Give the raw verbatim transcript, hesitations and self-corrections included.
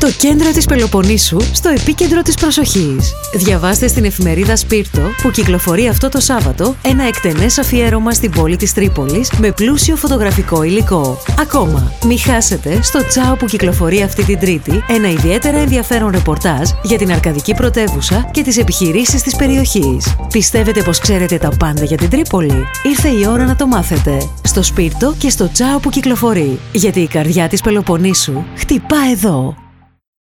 Το κέντρο της Πελοποννήσου στο επίκεντρο της προσοχής. Διαβάστε στην εφημερίδα Σπίρτο που κυκλοφορεί αυτό το Σάββατο ένα εκτενές αφιέρωμα στην πόλη της Τρίπολης με πλούσιο φωτογραφικό υλικό. Ακόμα, μη χάσετε στο Τσάο που κυκλοφορεί αυτή την Τρίτη ένα ιδιαίτερα ενδιαφέρον ρεπορτάζ για την αρκαδική πρωτεύουσα και τις επιχειρήσεις της περιοχής. Πιστεύετε πως ξέρετε τα πάντα για την Τρίπολη? Ήρθε η ώρα να το μάθετε. Στο Σπίρτο και στο Τσάο που κυκλοφορεί. Γιατί η καρδιά της Πελοποννήσου χτυπά εδώ.